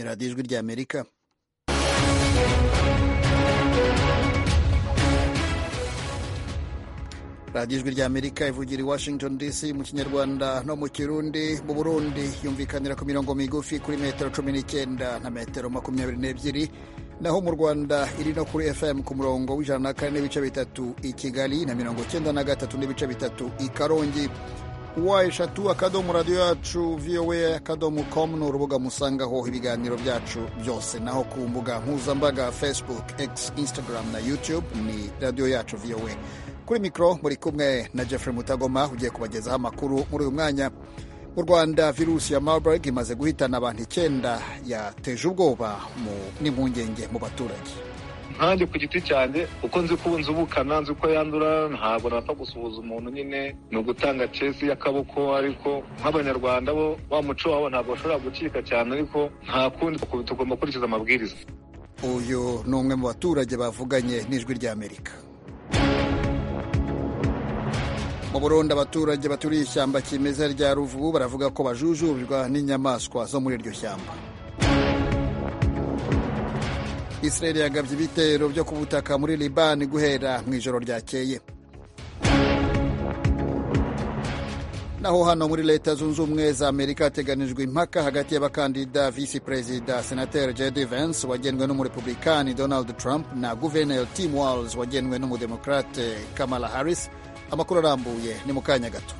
radiyo ijwi ry'Amerika. radiyo ijwi ry'Amerika ivugira i Washington DC mu kinyarwanda no mu kirundi. Mu Burundi yumvikanira ku mirongo migufi kuri metero 19 na metero 22, naho mu Rwanda iri no kuri FM ku murongo w'104 n'ibice bitatu i Kigali na 93 n'ibice bitatu i Karongi. eshatu akadomo radiyo yacu voa.com ni urubuga musangaho ibiganiro byacu byose, naho ku mbuga mpuzambaga Facebook, X, Instagram na YouTube ni radiyo yacu VOA. Kuri mikoro muri kumwe na Jeffrey Mutagoma ugiye kubagezaho amakuru muri uyu mwanya. Mu Rwanda virusi ya Marburg imaze guhitana abantu 9, yateje ubwoba n'impungenge mu baturage. Nkanjye ku giti cyanjye uko nzi ko nzubukana, nzi ko yandura, ntabwo napfa gusuhuza umuntu, nyine ni ugutanga cesi y'akaboko, ariko nk'abanyarwanda bo wa muco wabo ntabwo bashobora gucika cyane, ariko nta kundi tugomba gukurikiza amabwiriza. Uyu ni umwe mu baturage bavuganye n'ijwi ry'Amerika. Mu Burundi abaturage baturiye ishyamba kimeza rya Ruvubu baravuga ko bajujubirwa n'inyamaswa zo muri iryo shyamba. Israel yagabye ibitero byo ku butaka muri Liban guhera mu ijoro ryakeye. Naho hano muri Leta Zunze Ubumwe za Amerika hateganijwe impaka hagati y'abakandida Vice Perezida Senateur J.D. Vance wagenwe n'umurepublikani Donald Trump na Guverineri Tim Walz wagenwe n'umudemokrate Kamala Harris. Amakuru arambuye ni mu kanya gato.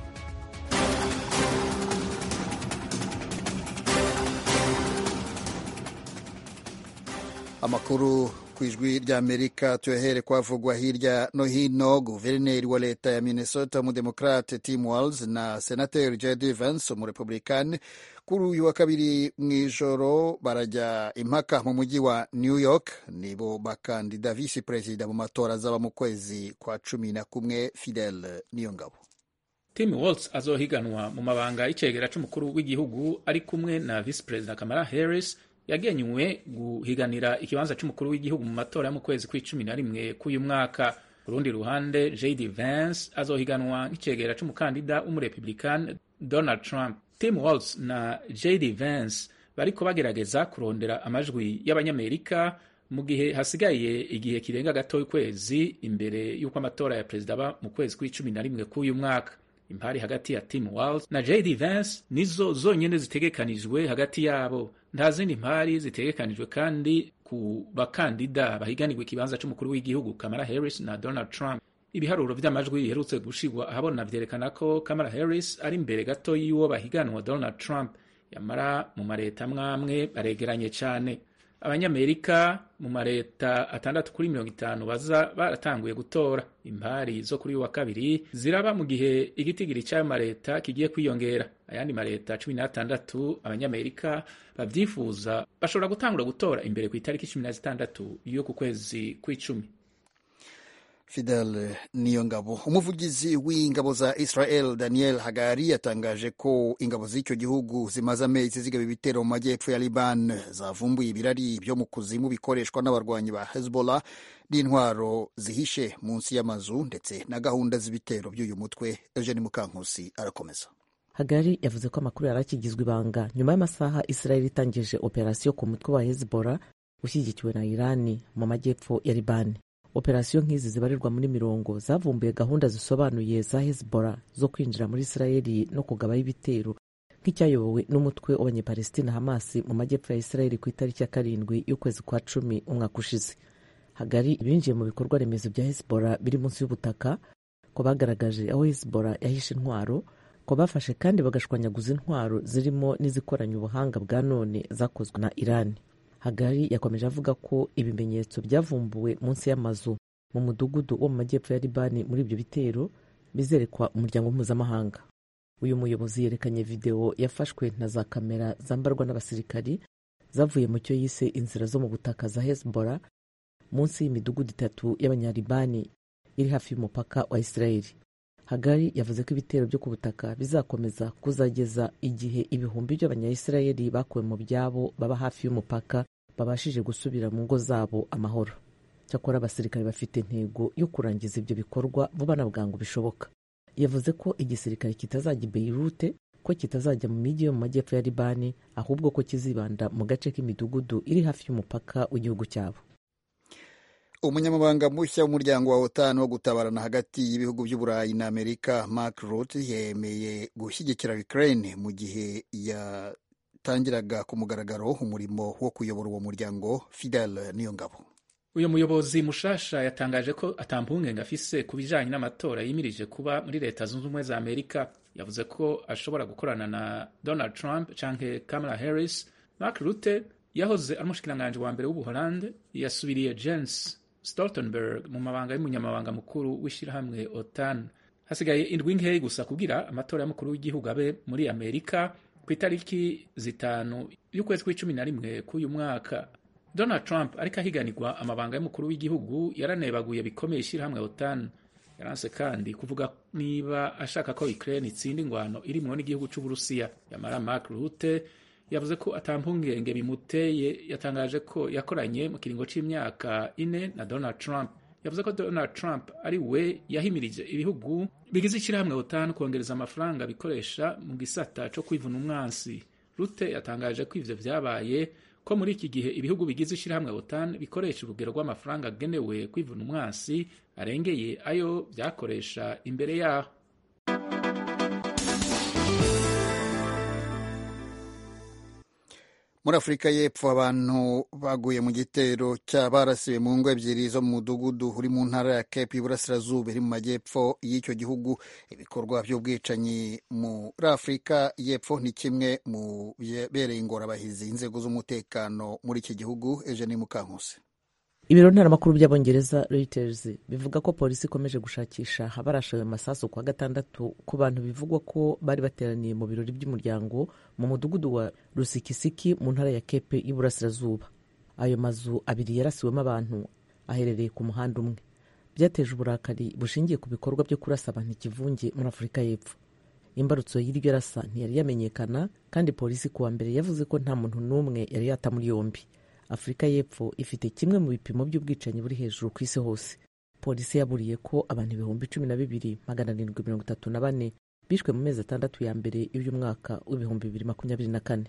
Amakuru ku ijwi ry'Amerika tuyahere kwavugwa hirya no hino. Guverineri wa leta ya Minnesota umudemokrate Tim Walz na Senateur J.D. Vance umurepublikani kuri uyu wa kabiri mu ijoro barajya impaka mu mujyi wa New York. Nibo bakandida visi perezida mu matora azaba mu kwezi kwa 11. Fidel Niyongabo. Tim Walz azohiganwa mu mabanga y'icegera c'umukuru w'igihugu ari kumwe na visi perezida Kamala Harris yagenywe guhiganira ikibanza c'umukuru w'igihugu mu matora yo mu kwezi kwa 11 k'uyu mwaka. Ku rundi ruhande J.D. Vance azohiganwa n'icegera c'umukandida w'umurepublikani Donald Trump. Tim Walz na J.D. Vance bariko bagerageza kurondera amajwi y'abanyamerika mu gihe hasigaye igihe kirenga gato y'ukwezi imbere y'uko amatora ya perezida aba mu kwezi kwa 11 k'uyu mwaka. Impari hagati ya Tim Walz na J.D. Vance nizo zonyene zitegekanijwe hagati yabo. Nta zindi mpari zitegekanijwe kandi ku bakandida bahiganirwa ikibanza c'umukuru w'igihugu Kamala Harris na Donald Trump. Ibiharuro vy'amajwi biherutse gushigwa ahabona vyerekana ko Kamala Harris ari imbere gato y'uwo bahiganwa Donald Trump. Yamara mu mareta amwe baregeranye cane. Abanyamerika mu mareta 6/50 baza baratanguye gutora. Impari zo kuri wa kabiri ziraba mu gihe igitigiri cy'ayo mareta kigiye kwiyongera. Ayandi mareta 16 abanyamerika bavyifuza bashobora gutangura gutora imbere ku itariki 16 yo ku kwezi kwa 10. Fidel Niyongabo. Umuvugizi w'ingabo za Israel Daniel Hagari yatangaje ko ingabo z'icyo gihugu zimaze amezi zigaba ibitero mu majyepfo ya Liban zavumbuye ibirari byo mu kuzimu bikoreshwa n'abarwanyi ba Hezbollah n'intwaro zihishe munsi y'amazu ndetse na gahunda z'ibitero by'uyu mutwe. Eugene Mukankusi arakomeza. Hagari yavuze ko amakuru yarakigizwe ibanga nyuma y'amasaha Israel itangije operasiyo ku mutwe wa Hezbollah ushyigikiwe na Irani mu majyepfo ya Liban. Operasiyo nk'izi zibarirwa muri 10 zavumbuye gahunda zisobanuye za Hezbollah zo kwinjira muri Israeli no kugabaho ibitero nk'icyayobowe n'umutwe w'abanyepalestina Hamas mu majyepfo ya Israeli ku itariki ya 7 y'ukwezi kwa 10 umwaka ushize. Hagari binjiye mu bikorwa remezo bya Hezbollah biri munsi y'ubutaka, ko bagaragaje aho Hezbollah yahishe intwaro, ko bafashe kandi bagashwanyaguza intwaro zirimo n'izikoranye ubuhanga bwa none zakozwe na Iran. Hagari yakomeje avuga ko ibimenyetso byavumbuwe munsi y'amazu mu mudugudu wo mu majyepfo ya Libani muri ibyo bitero bizerekwa umuryango mpuzamahanga. Uyu muyobozi yerekanye video yafashwe na za kamera zambarwa n'abasirikari zavuye mu cyo yise inzira zo mu butaka za Hezbollah munsi y'imidugudu 3 y'abanyalibani iri hafi y'umupaka wa Israeli. Hagari yavuze ko ibitero byo ku butaka bizakomeza kuzageza igihe ibihumbi by'abanyayisirayeli bakuwe mu byabo baba hafi y'umupaka babashije gusubira mu ngo zabo amahoro. Cyakora abasirikare bafite intego yo kurangiza ibyo bikorwa vuba na bwangu bishoboka. Yavuze ko igisirikare kitazajya i Beirut ko kitazajya mu mijyi yo mu majyepfo ya Libani ahubwo ko kizibanda mu gace k'imidugudu iri hafi y'umupaka w'igihugu cyabo. Umunyamabanga mushya w'umuryango wa OTAN wo gutabarana hagati y'ibihugu by'Uburayi na Amerika, Mark Rutte, yemeye gushyigikira Ukraine mu gihe yatangiraga ku mugaragaro umurimo wo kuyobora uwo muryango. Fidel Niyongabo. Uyu muyobozi mushasha yatangaje ko atampungenge afise ku bijanye n'amatora yimirije kuba muri Leta Zunze Ubumwe za Amerika. Yavuze ko ashobora gukorana na Donald Trump canke Kamala Harris. Mark Rutte yahoze ari umushikiranganji wa mbere w'Ubuholande, yasubiriye Jens Stoltenberg mu mabanga y'umunyamabanga mukuru w'ishirahamwe OTAN. Hasigaye indwi nkeyi gusa kugira amatora y'umukuru w'igihugu abe muri Amerika ku itariki 5 y'ukwezi kwa11 k'uyu mwaka. Donald Trump ariko ahiganirwa amabanga y'umukuru w'igihugu yaranebaguye bikomeye ishirahamwe OTAN. Yaranse kandi kuvuga niba ashaka ko Ukraine itsinda ingwano irimwo n'igihugu c'Uburusiya. Yamara Mark Rutte yavuze ko atampungenge bimuteye. Yatangaje ko yakoranye mu kiringo c'imyaka 4 na Donald Trump. Yavuze ko Donald Trump ari we yahimirije ibihugu bigize ishirahamwe OTAN kongereza amafaranga bikoresha mu gisata co kwivuna umwansi. Rutte yatangaje ko ivyo vyabaye ko muri iki gihe ibihugu bigize ishirahamwe OTAN bikoresha urugero rw'amafaranga agenewe kwivuna umwansi arengeye ayo vyakoresha imbere yaho. Muri Afurika y'Epfo abantu baguye mu gitero cy'abarasiwe mu ngo ebyiri zo mu mudugudu uri mu ntara ya Cape y'Iburasirazuba iri mu majyepfo y'icyo gihugu. Ibikorwa by'ubwicanyi muri Afurika y'Epfo ni kimwe mu bereye ingorabahizi inzego z'umutekano muri iki gihugu. Eugenie Mukankusi. Ibiro ntaramakuru by'Abongereza Reuters bivuga ko polisi ikomeje gushakisha abarashawe amasasu kwa gatandatu ku bantu bivugwa ko bari bateraniye mu birori by'umuryango mu mudugudu wa Rusikisiki mu ntara ya Cape y'Iburasirazuba. Ayo mazu abiri yarasiwemo abantu aherereye ku muhanda umwe. Byateje uburakari bushingiye ku bikorwa byo kurasa abantu ikivunge muri Afurika y'Epfo. Imbarutso y'iryo rasa ntiyari yamenyekana kandi polisi kuwa mbere yavuze ko nta muntu n'umwe yari yata muri yombi. Afurika y'Epfo ifite kimwe mu bipimo by'ubwicanyi buri hejuru ku isi hose. Polisi yaburiye ko abantu 12,734 bishwe mu mezi 6 ya mbere y'uyu mwaka w'ibihumbi 2024.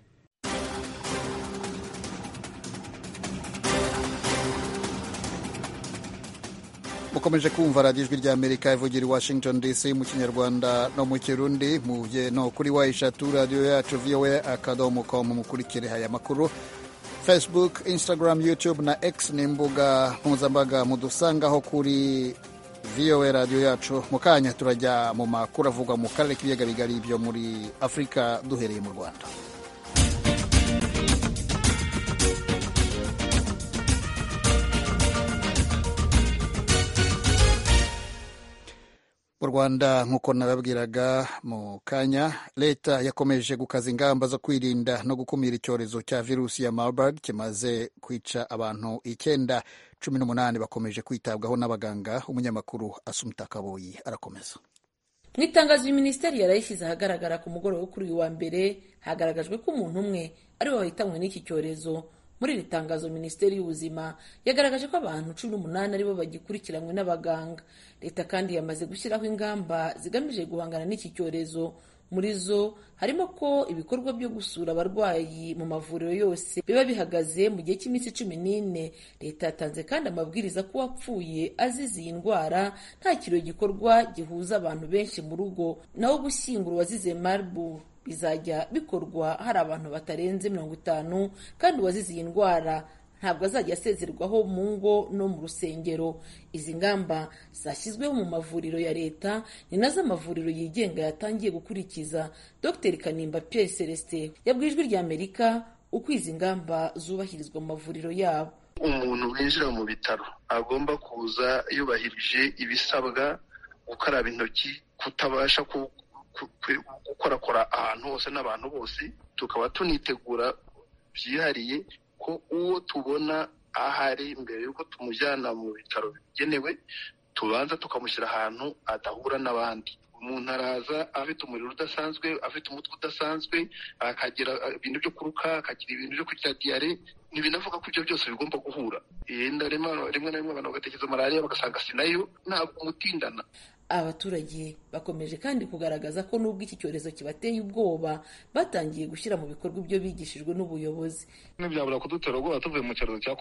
Mukomeje kumva radiyo ijwi ry'Amerika ivugira i Washington DC mu Kinyarwanda no mu Kirundi. Muvye no kuri wayishatu radiyo yacu voa.com mukurikire haya makuru. Facebook, Instagram, YouTube na X ni imbuga mpuzambaga mudusangaho kuri VOA radiyo yacu. Mukanya turajya mu makuru avugwa mu karere k'ibiyaga bigari byo muri Afurika duhereye mu Rwanda. Mu Rwanda nk'uko nababwiraga mu kanya, leta yakomeje gukaza ingamba zo kwirinda no gukumira icyorezo cya virusi ya Marburg kimaze kwica abantu 9. 18 bakomeje kwitabwaho n'abaganga. Umunyamakuru Asumta Kaboyi arakomeza. Mu itangazo Minisiteri yarayishyize ahagaragara ku mugoroba wo kuri uyu wa mbere, hagaragajwe ko umuntu umwe ari we wahitanwe n'iki cyorezo. Muri iri tangazo Minisiteri y'Ubuzima yagaragaje ko abantu 18 aribo bagikurikiranywe n'abaganga. Leta kandi yamaze gushyiraho ingamba zigamije guhangana n'iki cyorezo. Muri zo harimo ko ibikorwa byo gusura abarwayi mu mavuriro yose biba bihagaze mu gihe cy'iminsi 14. Leta yatanze kandi amabwiriza ko uwapfuye azize iyi ndwara nta kirori gikorwa gihuza abantu benshi mu rugo, naho gushyingura uwazize Marburg bizajya bikorwa hari abantu batarenze 50, kandi uwazize iyi ndwara ntabwo azajya asezerwaho mu ngo no mu rusengero. Izi ngamba zashyizweho mu mavuriro ya leta, ni nazo amavuriro yigenga yatangiye gukurikiza. Dr Kanimba Pierre Celestin yabwiye Ijwi ry'Amerika uko izi ngamba zubahirizwa mu mavuriro yabo. Umuntu winjira mu bitaro agomba kuza yubahirije ibisabwa, gukaraba intoki, kutabasha gukorakora ahantu hose n'abantu bose. Tukaba tunitegura byihariye ko uwo tubona ahari mbere yuko tumujyana mu bitaro bigenewe, tubanza tukamushyira ahantu adahura n'abandi. Umuntu araza afite umuriro udasanzwe, afite umutwe udasanzwe, akagira ibintu byo kuruka, akagira ibintu byo kugira diyare. Ntibinavuga ko ibyo byose bigomba guhura. Rimwe na rimwe abantu bagatekereza malariya bagasanga sinayo, ntabwo umutindana. abaturage bakomeje kandi kugaragaza ko nubwo iki cyorezo kibateye ubwoba batangiye gushyira mu bikorwa ibyo bigishijwe n'ubuyobozi. Ntibyabura kudutera ubwoba tuvuye mu cyorezo cya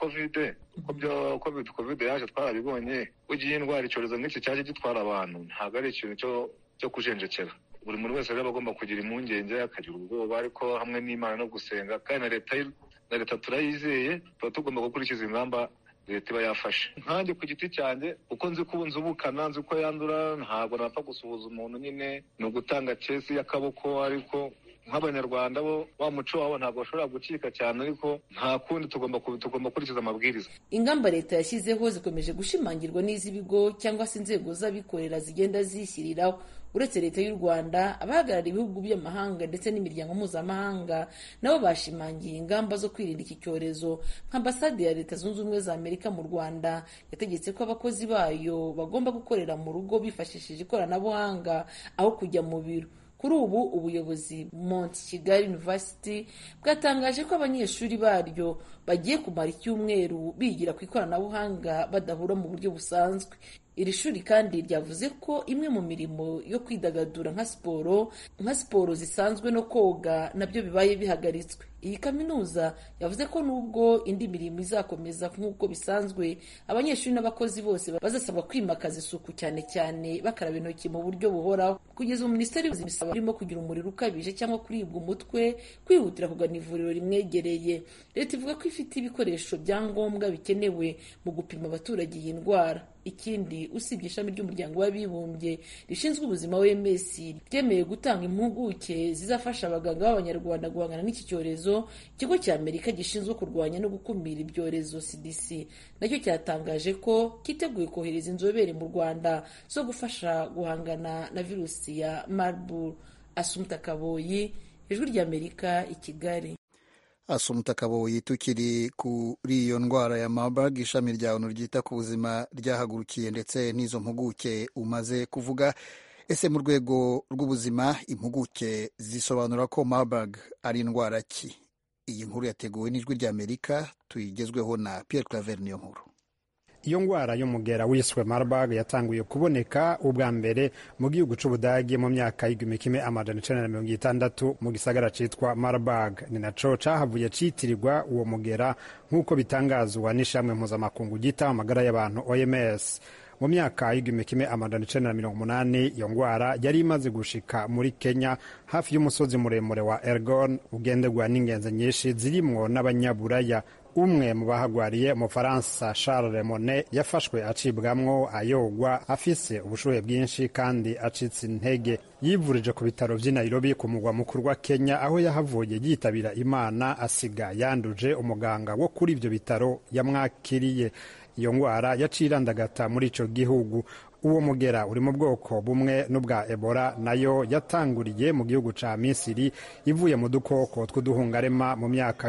covid yaje twarabibonye. Ugiye indwara icyorezo nk'iki cyaje gitwara abantu ntabwo ari ikintu cyo kujenjekera. Buri muntu wese rero agomba kugira impungenge, akagira ubwoba, ariko hamwe n'Imana no gusenga, kandi na leta turayizeye, tuba tugomba gukurikiza ingamba leta iba yafashe. Nkanjye ku giti cyanjye uko nzi ko nzubukana, nzi ko yandura, ntabwo napfa gusuhuza umuntu, nyine ni ugutanga cesi y'akaboko, ariko nk'abanyarwanda bo wa muco wabo ntabwo bashobora gucika cyane, ariko nta kundi tugomba gukurikiza amabwiriza. Ingamba leta yashyizeho zikomeje gushimangirwa n'iz'ibigo cyangwa se inzego z'abikorera zigenda zishyiriraho. Uretse leta y'u Rwanda, abahagarariye ibihugu by'amahanga ndetse n'imiryango mpuzamahanga nabo bashimangiye ingamba zo kwirinda iki cyorezo. Ambasade ya Leta Zunze Ubumwe za Amerika mu Rwanda yategetse ko abakozi bayo bagomba gukorera mu rugo bifashishije ikoranabuhanga aho kujya mu biro. Kuri ubu ubuyobozi Mount Kigali University bwatangaje ko abanyeshuri baryo bagiye kumara icyumweru bigira ku ikoranabuhanga badahura mu buryo busanzwe. Iri shuri kandi ryavuze ko imwe mu mirimo yo kwidagadura nka siporo zisanzwe no koga nabyo bibaye bihagaritswe. Iyi kaminuza yavuze ko nubwo indi mirimo izakomeza nk'uko bisanzwe, abanyeshuri n'abakozi bose bazasabwa kwimakaza isuku, cyane cyane bakaraba intoki mu buryo buhoraho. Kugeza ubu Minisiteri y'Ubuzima isaba barimo kugira umuriro ukabije cyangwa kuribwa umutwe kwihutira kugana ivuriro rimwegereye. Leta ivuga ko ifite ibikoresho bya ngombwa bikenewe mu gupima abaturage iyi ndwara. Ikindi, usibye ishami ry'umuryango w'abibumbye rishinzwe ubuzima OMS ryemeye gutanga impuguke zizafasha abaganga b'abanyarwanda guhangana n'iki cyorezo, ikigo cya Amerika gishinzwe kurwanya no gukumira ibyorezo CDC nacyo cyatangaje ko kiteguye kohereza inzobere mu Rwanda zo gufasha guhangana na virusi ya Marburg. Asumta Kaboyi, Ijwi ry'Amerika, i Kigali. Asumta Kaboyi, tukiri kuri iyo ndwara ya Marburg, ishami rya ONU ryita ku buzima ryahagurukiye ndetse n'izo mpuguke umaze kuvuga. Ese mu rwego rw'ubuzima impuguke zisobanura ko Marburg ari indwara ki? Iyi nkuru yateguwe n'Ijwi ry'Amerika, tuyigezweho na Pierre Claver Niyonkuru. Iyo ngwara y'umugera wiswe Marburg yatanguye kuboneka ubwa mbere mu gihugu c'Ubudagi mu myaka y'1960 mu gisagara citwa Marburg. Ni naco cahavuye citirirwa uwo mugera nk'uko bitangazwa n'ishamwe mpuzamakungu ryita amagara y'abantu OMS. Mu myaka y'1980 iyo ngwara yari imaze gushika muri Kenya hafi y'umusozi muremure wa Elgon ugenderwa n'ingenzi nyinshi zirimwo n'abanyaburaya. Umwe mu bahagwariye Umufaransa Charles Monet yafashwe acibwamwo ayogwa afise ubushuhe bwinshi kandi acitse intege. Yivurije ku bitaro vy'i Nairobi ku mugwa mukuru wa Kenya, aho yahavuye yitabira Imana asiga yanduje umuganga wo kuri ivyo bitaro yamwakiriye. Iyo ngwara yacirandagata muri ico gihugu. Uwo mugera uri mu bwoko bumwe n'ubwa Ebola, nayo yatanguriye mu gihugu ca Misiri ivuye mu dukoko tw'uduhungarema mu myaka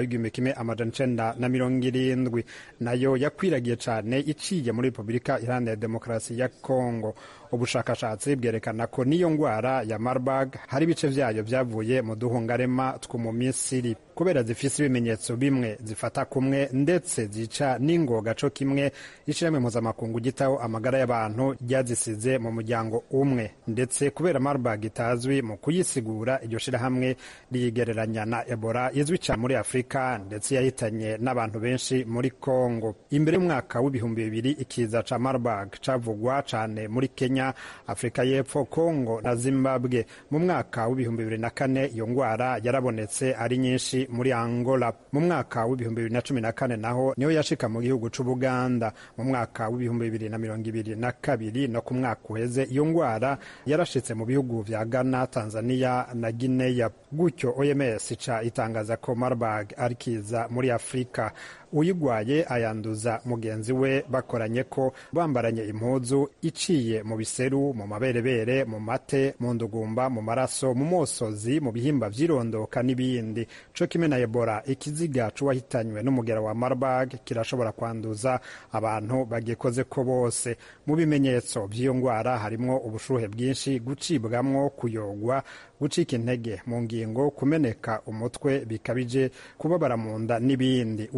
y'1970, nayo yakwiragiye cane iciye muri Republika Iharanira Demokarasi ya Kongo. Ubushakashatsi bwerekana ko niyo ngwara ya Marburg hari ibice vyayo vyavuye mu duhungarema two mu Misiri. Kubera zifise ibimenyetso bimwe, zifata kumwe ndetse zica n'ingoga co kimwe, ishirahamwe mpuzamakungu gitaho amagara y'abantu ryazisize mu muryango umwe. Ndetse kubera Marburg itazwi mu kuyisigura, iryo shirahamwe riyigereranya na Ebola izwi cane muri Afrika ndetse yahitanye n'abantu benshi muri Kongo. Imbere y'umwaka w'2000 ikiza ca Marburg cavugwa cane muri Kenya, Afrika y'Epfo, Kongo na Zimbabwe. Mu mwaka w'2004 iyo ngwara yarabonetse ari nyinshi muri Angola. Mu mwaka w'2014 naho niho yashika mu gihugu c'Ubuganda. Mu mwaka w'2022 no ku mwaka uheze iyo ngwara yarashitse mu bihugu vya Ghana, Tanzania na Guinea. Gutyo OMS ica itangaza ko Marburg ari kiza muri Afrika. Uyigwaye ayanduza mugenzi we bakoranye ko bambaranye impuzu iciye mu biseru, mu maberebere, mu mate, mu ndugumba, mu maraso, mu mosozi, mu bihimba vy'irondoka n'ibindi. Co kimwe na Ebola, ikiziga c'uwahitanywe n'umugera wa Marburg kirashobora kwanduza abantu bagikoze ko bose. Mu bimenyetso vy'iyo ngwara harimwo ubushuhe bwinshi, gucibwamwo, kuyogwa, gucika intege mu ngingo, kumeneka umutwe bikabije, kubabara mu nda n'ibindi. Uwayanduye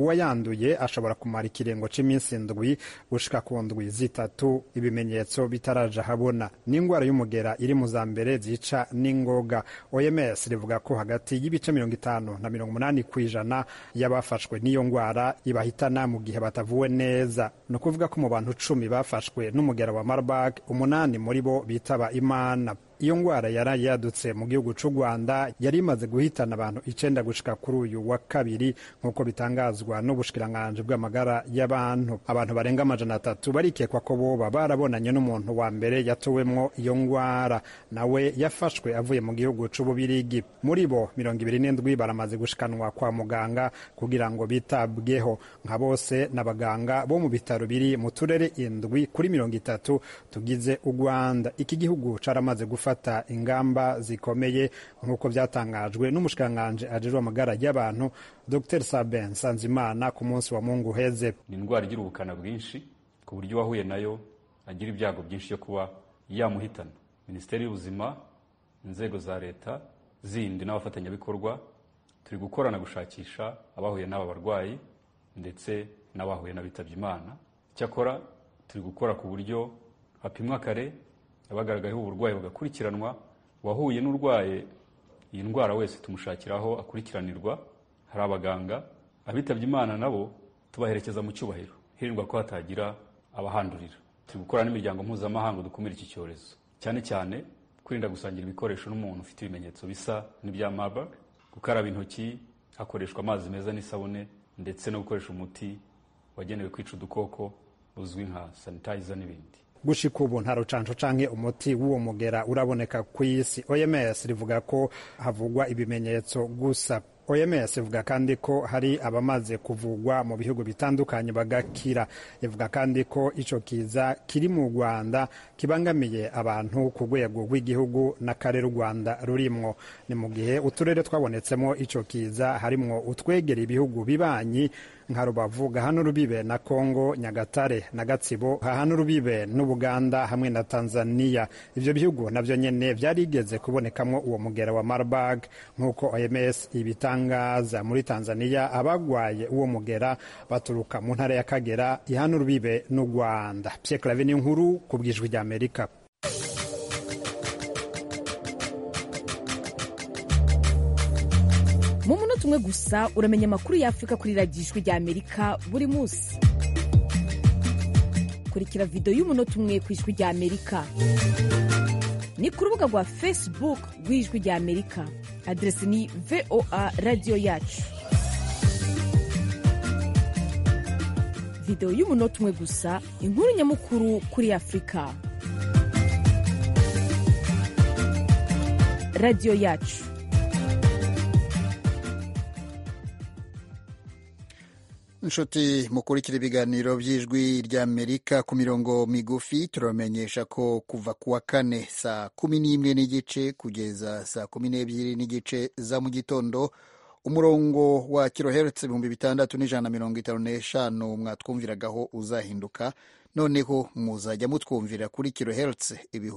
uwanduye ashobora kumara ikirengo c'iminsi indwi gushika ku ndwi zitatu ibimenyetso bitaraja habona. N'ingwara y'umugera iri mu za mbere zica n'ingoga. OMS rivuga ko hagati y'ibice 50 na 80 kw'ijana y'abafashwe n'iyo ngwara ibahitana mu gihe batavuwe neza. No kuvuga ko mu bantu 10 bafashwe n'umugera wa Marburg 8 muri bo bitaba Imana. Iyo ngwara yari yadutse mu gihugu c'u Rwanda yari imaze guhitana abantu 9 gushika kuri uyu wa kabiri nk'uko bitangazwa n'ubushikiranganji bw'amagara y'abantu. Abantu barenga 300 barikekwa ko boba barabonanye n'umuntu wa mbere yatowemwo iyo ngwara, nawe yafashwe avuye mu gihugu c'Ububirigi. Muri bo 27 baramaze gushikanwa kwa muganga kugira ngo bitabweho. Nka bose n'abaganga bo mu bitaro biri mu turere 7 kuri 30 tugize u Rwanda. Iki gihugu caramaze gufata ingamba zikomeye nk'uko byatangajwe n'umushikiranganji ajejwe amagara y'abantu Dr Sabin Nsanzimana ku munsi wa Mungu uheze. Ni indwara igira ubukana bwinshi ku buryo wahuye nayo agira ibyago byinshi byo kuba yamuhitana. Minisiteri y'Ubuzima, inzego za leta zindi n'abafatanyabikorwa turi gukorana gushakisha abahuye n'aba barwayi ndetse n'abahuye n'abitabye Imana. Cyakora turi gukora ku buryo hapimwa kare abagaragayeho uburwayi bagakurikiranwa. Wahuye n'urwaye iyi ndwara wese tumushakiraho akurikiranirwa. Hari abaganga abitabye Imana nabo tubaherekeza mu cyubahiro hirindwa ko hatagira abahandurira. Turi gukora n'imiryango mpuzamahanga dukumira iki cyorezo, cyane cyane kwirinda gusangira ibikoresho n'umuntu ufite ibimenyetso bisa n'ibya Marburg, gukaraba intoki hakoreshwa amazi meza n'isabune, ndetse no gukoresha umuti wagenewe kwica udukoko uzwi nka sanitizer n'ibindi. Gushika ubu nta rucanco canke umuti w'uwo mugera uraboneka ku isi. OMS rivuga ko havugwa ibimenyetso gusa. OMS ivuga kandi ko hari abamaze kuvugwa mu bihugu bitandukanye bagakira. Ivuga kandi ko ico kiza kiri mu Rwanda kibangamiye abantu ku rwego rw'igihugu n'akarere u Rwanda rurimwo. Ni mu gihe uturere twabonetsemo ico kiza harimwo utwegera ibihugu bibanyi nka Rubavu, hano rubibe na Kongo, Nyagatare na Gatsibo, hano rubibe n'Ubuganda hamwe na Tanzania. Ivyo bihugu navyo nyene vyarigeze kubonekamo uwo mugera wa Marburg nk'uko OMS ibitangaza. Muri Tanzania abagwaye uwo mugera baturuka mu ntara ya Kagera, hano rubibe n'u Rwanda. Pierre Claver Niyonkuru ku bw'Ijwi ry'Amerika. Mu munota umwe gusa uramenya amakuru y'Afrika kuri radiyo Ijwi ry'Amerika buri munsi. Kurikira video y'umunota umwe ku Ijwi ry'Amerika ni ku rubuga rwa Facebook rw'Ijwi ry'Amerika. Adresi ni VOA Radio Yacu. Video y'umunota umwe gusa, inkuru nyamukuru kuri Afrika. Radio Yacu. Nshuti mukurikira ibiganiro by'Ijwi ry'Amerika ku mirongo migufi, turamenyesha ko kuva kuwa kane saa 11:15 kugeza saa 12:15 za mu gitondo umurongo wa kilohertz 6155 mwatwumviragaho uzahinduka. Noneho muzajya mutwumvira kuri kilohertz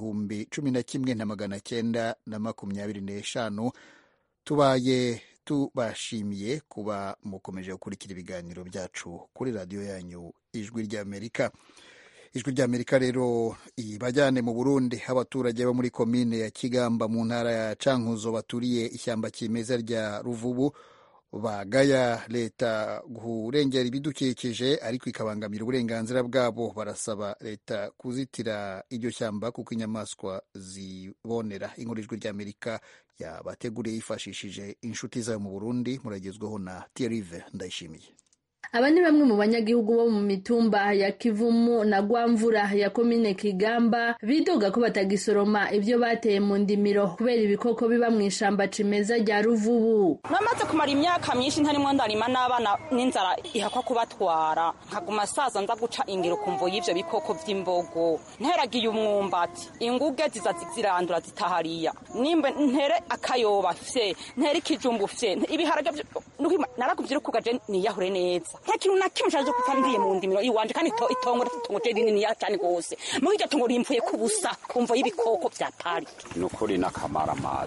11,925. Tubaye tubashimiye kuba mukomeje gukurikira ibiganiro byacu kuri radiyo yanyu Ijwi ry'Amerika. Ijwi ry'Amerika rero ibajyane mu Burundi. Abaturage bo muri komine ya Kigamba mu ntara ya Cankuzo baturiye ishyamba kimeza rya Ruvubu bagaya leta kurengera ibidukikije ariko ikabangamira uburenganzira bwabo. Barasaba leta kuzitira iryo shyamba kuko inyamaswa zibonera. Inkuru Ijwi ry'Amerika yabateguriye yifashishije inshuti zayo mu Burundi, muragezweho na Thierry Ndayishimiye. Aba ni bamwe mu banyagihugu bo mu mitumba ya Kivumu na Rwamvura ya komine Kigamba bidoga ko batagisoroma ibyo bateye mu ndimiro kubera ibikoko biba mu ishamba cimeza rya Ruvubu. Namaze kumara imyaka myinshi ntarimo ndarima n'abana n'inzara ihakwa kubatwara, nkaguma saza nza guca ingero kumvo y'ivyo bikoko vy'imbogo. Nteragiye umwumbati, inguge ziza zirandura zitahariya, nimbe ntere akayoba fye, ntere ikijumbu fye, ibiharage narakuvyirukugaje niyahure neza. Nta kintu na kimwe cyaje kupfa ndiye mu ndimiro iwanje, kandi itongo rinini cyane gose. Mu iryo tongo rimvuye kubusa kumvo y'ibikoko vya parike. Nukuri nakamara amazi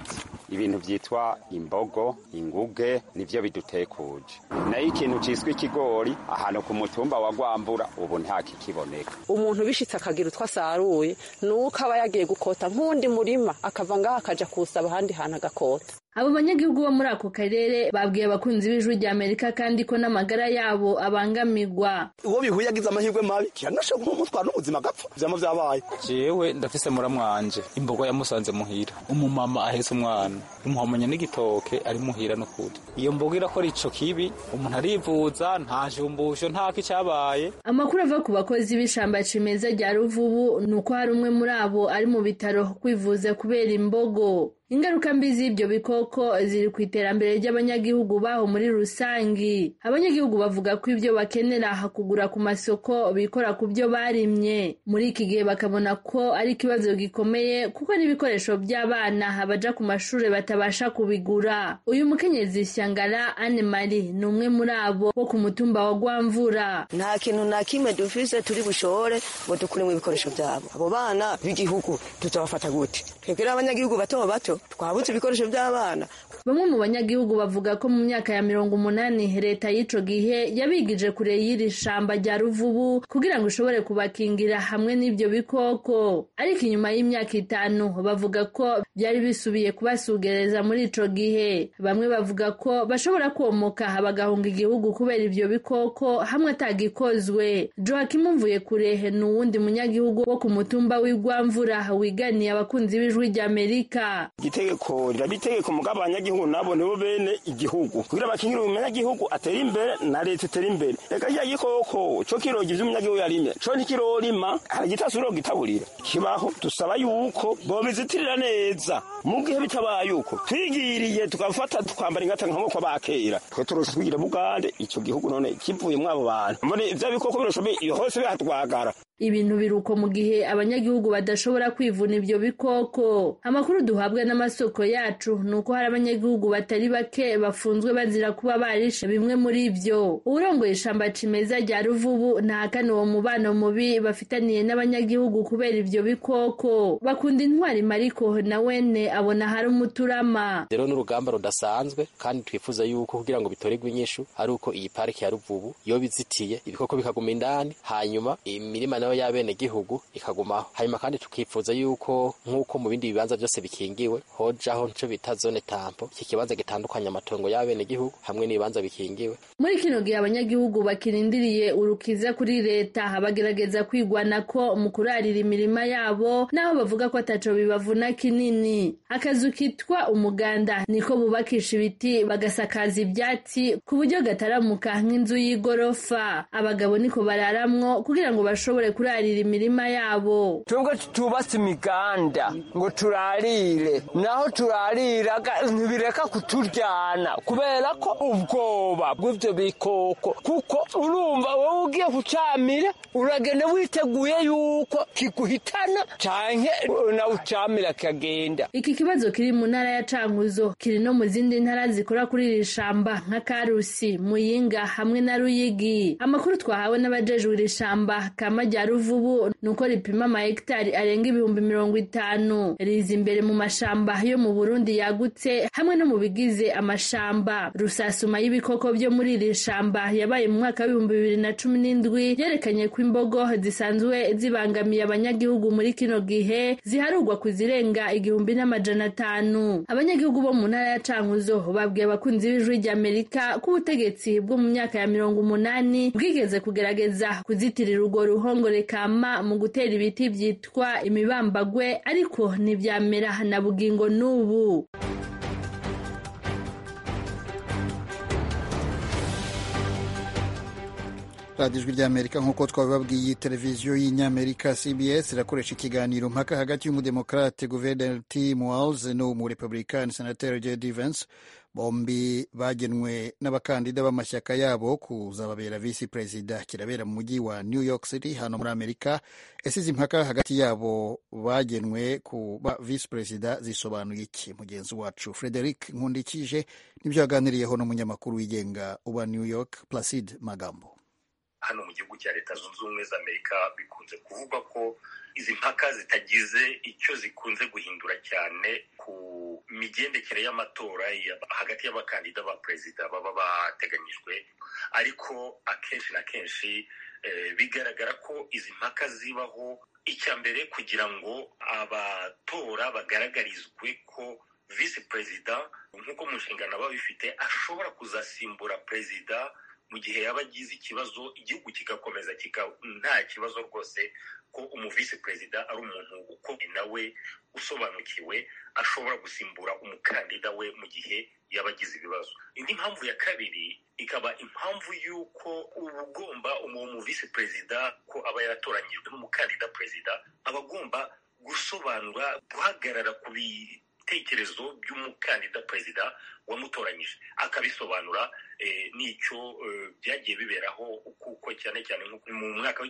ibintu vyitwa imbogo, inguge nivyo bidutekuje. Nayo ikintu ciswe ikigori ahantu ku mutumba wa Gwambura ubu nta kikiboneka. Umuntu bishitse akagira utwa saruye nuko aba yagiye gukota nk'undi murima akava ngaho akaja kusaba ahandi hantu agakota. Abo banyagihugu bo muri ako karere babwiye abakunzi b'Ijwi ry'Amerika kandi ko n'amagara yabo abangamirwa. Uwo bihuye agize amahirwe mabi kiranasha kumutwara n'ubuzima gapfa vyama vyabaye. Jewe ndafise muramwanje imbogo yamusanze muhira, umumama ahetse umwana umuhamanya n'igitoke ari muhira no kuri. Iyo mbogo irakora ico kibi umuntu arivuza nta jumbusho nta kicabaye. Amakuru ava ku bakozi b'ishamba cimeza rya Ruvubu nuko hari umwe muri abo ari mu bitaro kwivuza kubera imbogo. Ingaruka mbi z'ibyo bikoko ziri ku iterambere ry'abanyagihugu baho muri rusangi. Abanyagihugu bavuga ko ibyo bakenera kugura ku masoko bikora ku byo barimye. Muri iki gihe bakabona ko ari ikibazo gikomeye kuko n'ibikoresho by'abana baja ku mashuri batabasha kubigura. Uyu mukenyezi Shyangara Anne Marie ni umwe muri abo bo ku mutumba wa Gwamvura. Nta kintu na kimwe dufise turi bushore ngo dukuremo ibikoresho byabo. Abo bana b'igihugu tutabafata gute? Twebwe abanyagihugu bato twabuze ibikoresho by'abana. Bamwe mu banyagihugu bavuga ko mu myaka ya 80 leta y'ico gihe yabigije kure y'iri shamba rya Ruvubu kugira ngo ushobore kubakingira hamwe n'ibyo bikoko. Ariko inyuma y'imyaka 5 bavuga ko byari bisubiye kubasugereza muri ico gihe. Bamwe bavuga ko bashobora komoka bagahunga igihugu kubera ibyo bikoko hamwe atagikozwe. Joachim Mvuyekure ni uwundi munyagihugu wo ku mutumba w'Igwamvura wiganiye abakunzi b'Ijwi ry'Amerika. Itegeko rirabitegeko mugabo abanyagihugu nabo nibo bene igihugu kugira bakingira umunyagihugu atera imbere na leta itera imbere. Reka ya gikoko cyo kirogi vy'umunyagihugu yarimye cyo ntikirorima haragitasuro gitaburira kibaho. Dusaba yuko bobizitirira neza mu gihe bitabaye yuko twigiriye tukafata tukambara ingata nk'uko bakera twe turushigira Bugande ico gihugu none kivuye mwabo bantu muri ivyo bikoko biroshobe hose bihatwagara. Ibintu biruko mu gihe abanyagihugu badashobora kwivuna ibyo bikoko. Amakuru duhabwa n'amasoko yacu nuko hari abanyagihugu batari bake bafunzwe bazira kuba barishe bimwe muri ibyo. Urongoye ishamba cimeza rya Ruvubu ntahakana uwo mubano mubi bafitaniye n'abanyagihugu kubera ibyo bikoko. Bakunda intwari Mariko na wene abona hari umuturama. Rero n'urugamba rudasanzwe kandi twifuza yuko kugira ngo bitoregwe inyishu ari uko iyi pariki ya Ruvubu yo bizitiye ibikoko bikaguma indani hanyuma imirima nayo y'abene gihugu ikagumaho. Hanyuma kandi tukifuza yuko nk'uko mu bindi bibanza byose bikingiwe hojaho nco bita zone tampo, iki kibanza gitandukanya amatongo y'abene gihugu hamwe n'ibibanza bikingiwe. Muri kino gihe abanyagihugu bakirindiriye urukiza kuri leta bagerageza kwigwana ko mu kurarira imirima yabo naho bavuga ko ataco bibavuna kinini. Akazu kitwa umuganda niko bubakisha ibiti bagasakaza ibyatsi ku buryo gataramuka nk'inzu y'igorofa. Abagabo niko bararamwo kugira ngo bashobore kurarira imirima yabo. Twebwe tubatse imiganda ngo turarire naho turarira ntibireka kuturyana kubera ko ubwoba bw'ivyo bikoko kuko urumva wowe ugiye kucamira uragenda witeguye yuko kiguhitana canke na ucamira kagenda. Iki kibazo kiri mu ntara ya Cankuzo kiri no mu zindi ntara zikora kuri iri shamba nka Karusi, Muyinga hamwe na Ruyigi. Amakuru twahawe n'abajejwe iri shamba kama rya Ruvubu nuko ripima amahegitari arenga 50,000 riza imbere mu mashamba yo mu Burundi yagutse hamwe no mu bigize amashamba. Rusasuma y'ibikoko byo muri iri shamba yabaye mu mwaka wa 2017 yerekanye ko imbogo zisanzwe zibangamiye abanyagihugu muri kino gihe ziharugwa kuzirenga 1,500. Abanyagihugu bo mu ntara ya Cankuzo babwiye abakunzi b'Ijwi ry'Amerika ko ubutegetsi bwo mu myaka ya 80 bwigeze kugerageza kuzitirira urwo ruhongore kama mu gutera ibiti byitwa imibambagwe ariko ntibyamera na bugingo n'ubu. radiyo ijwi ry'amerika nk'uko twabibabwiye televiziyo y'inyamerika CBS irakoresha ikiganiro mpaka hagati y'umudemokrate Guverineri Tim Walz n'umurepublikani Senateri J.D. Vance bombi bagenwe n'abakandida b'amashyaka yabo kuzababera visi perezida kirabera mu mujyi wa New York City hano muri Amerika. Izi impaka hagati yabo bagenwe kuba visi perezida zisobanuye iki? Mugenzi wacu Frederic Nkundikije nibyo yaganiriyeho n'umunyamakuru wigenga uba New York Placide Magambo. Hano mu gihugu cya Leta Zunze Ubumwe za Amerika bikunze kuvuga ko izi mpaka zitagize icyo zikunze guhindura cyane ku imigendekere y'amatora hagati y'abakandida ba perezida baba bateganyijwe, ariko akenshi na kenshi bigaragara ko izi mpaka zibaho icya mbere kugira ngo abatora bagaragarizwe ko visi perezida nk'uko mu nshingano aba bifite ashobora kuzasimbura perezida mu gihe yaba agize ikibazo, igihugu kigakomeza nta kibazo rwose, ko umuvisi perezida ari umuntu ukomeye nawe usobanukiwe ashobora gusimbura umukandida we mu gihe yaba agize ibibazo. Indi mpamvu ya kabiri ikaba impamvu y'uko ubugomba uwo muvisi perezida ko aba yaratoranyijwe n'umukandida perezida aba agomba gusobanura, guhagarara ku ibitekerezo by'umukandida perezida wamutoranyije, akabisobanura. N'icyo byagiye biberaho kuko cyane cyane nko mu mwaka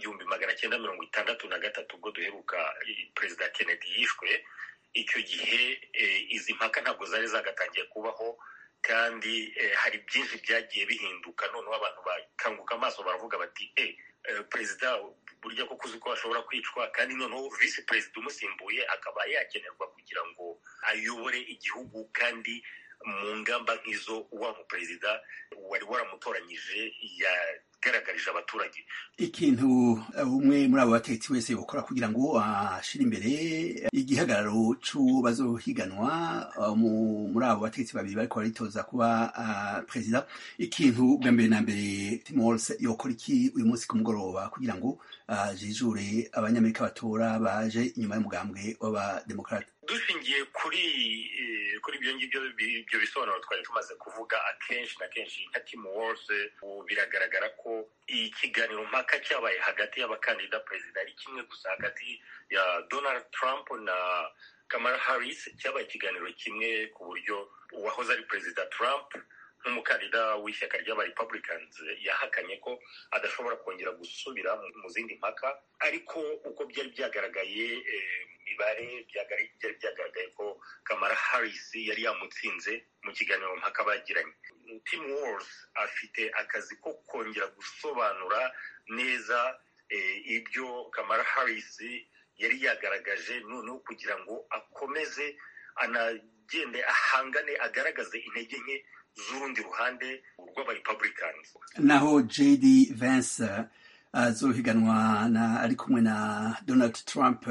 w'1963 ubwo duheruka perezida Kennedy yishwe. Icyo gihe izi mpaka ntabwo zari zagatangiye kubaho, kandi hari byinshi byagiye bihinduka. Noneho abantu bakanguka amaso baravuga bati perezida burya ko kuzi ko ashobora kwicwa, kandi noneho visi perezida umusimbuye akaba yakenerwa kugira ngo ayobore igihugu, kandi mu ngamba nk'izo wa muperezida wari waramutoranyije yagaragarije abaturage. Ikintu umwe muri abo bategetsi wese gukora kugira ngo ashire imbere igihagararo c'uwo bazohiganwa muri abo bategetsi babiri bariko baritoza kuba perezida, ikintu bwa mbere na mbere Tim Walz yokora iki uyu munsi ku mugoroba kugira ngo jijure abanyamerika batora baje inyuma y'umugambwe w'abademokrate? Dushingiye kuri ibyo ngibyo, ibyo bisobanuro twari tumaze kuvuga, akenshi na kenshi nka Tim Walz biragaragara ko ikiganiro mpaka cyabaye hagati y'abakandida perezida ari kimwe gusa, hagati ya Donald Trump na Kamala Harris cyabaye ikiganiro kimwe, ku buryo uwahoze ari perezida Trump nk'umukandida w'ishyaka ry'aba Republicans yahakanye ko adashobora kongera gusubira mu zindi mpaka, ariko uko byari byagaragaye imibare byari byagaragaye ko Kamala Harris yari yamutsinze mu kiganiro mpaka bagiranye. Tim Walz afite akazi ko kongera gusobanura neza ibyo Kamala Harris yari yagaragaje, noneho kugira ngo akomeze anagende ahangane, agaragaze intege nke z'urundi ruhande rw'aba Republicans. Naho JD Vance azohiganwa ari kumwe na Donald Trump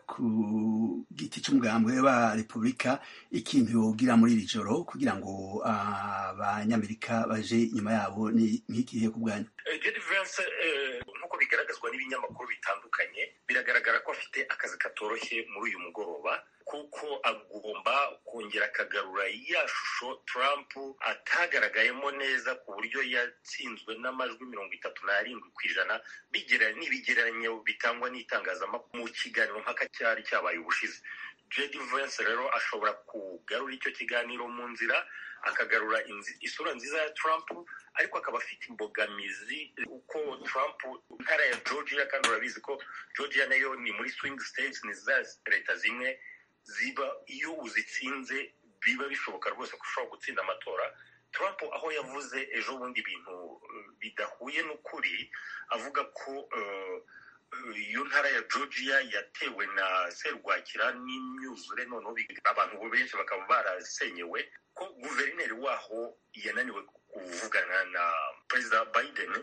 ku giti cy'umugambwe wa Republika, ikintu yogira muri iri joro kugira ngo abanyamerika baje inyuma yabo ni nk'ikihe ku bwanyu? JD Vance nk'uko bigaragazwa n'ibinyamakuru bitandukanye, biragaragara ko afite akazi katoroshye muri uyu mugoroba, kuko agomba kongera akagarura ya shusho Trump atagaragayemo neza, ku buryo yatsinzwe n'amajwi 37% n'ibigereranyo bitangwa n'itangazamakuru mu kiganiro mpaka cyari cyabaye ubushize. JD Vance rero ashobora kugarura icyo kiganiro mu nzira, akagarura isura nziza ya Trump, ariko akaba afite imbogamizi uko Trump ntara ya Georgia, kandi urabizi ko Georgia nayo ni muri swing states, ni za leta zimwe ziba iyo uzitsinze biba bishoboka rwose ko ushobora gutsinda amatora. Trump aho yavuze ejo bundi ibintu bidahuye n'ukuri, avuga ko iyo ntara ya Georgia yatewe na serwakira n'imyuzure, noneho abantu benshi bakaba barasenyewe, ko guverineri waho yananiwe kuvugana na perezida Biden,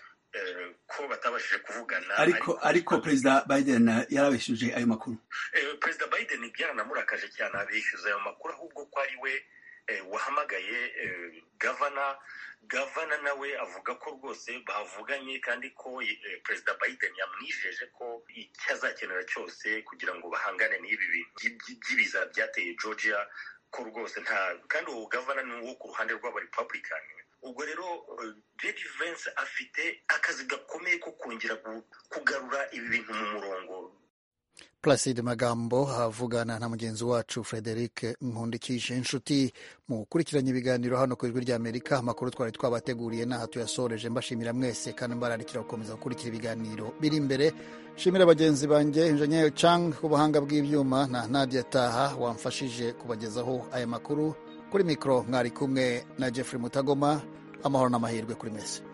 ko batabashije kuvugana. Ariko perezida Biden yarabeshuje ayo makuru. Perezida Biden byaranamurakaje cyane abeshyuza ayo makuru, ahubwo ko ari we wahamagaye gavana nawe avuga ko rwose bavuganye, kandi ko perezida Biden yamwijeje ko icyo azakenera cyose kugira ngo bahangane n'ibi bintu by'ibiza byateye Georgia, ko rwose kandi uwo gavana ni uwo ku ruhande rw'aba Republican. Ubwo rero JD Vance afite akazi gakomeye ko kongera kugarura ibi bintu mu murongo. Placide Magambo avugana na mugenzi wacu Frederic Nkundikije. Inshuti mu gukurikiranya ibiganiro hano ku Ijwi ry'Amerika, amakuru twari twabateguriye n'aha tuyasoreje, mbashimira mwese kandi mbararikira gukomeza gukurikira ibiganiro biri imbere. Shimira bagenzi banjye Engineer Chang ku buhanga bw'ibyuma na Nadia Taha wamfashije kubagezaho aya makuru. Kuri mikro mwari kumwe na Jeffrey Mutagoma. Amahoro n'amahirwe kuri mwese.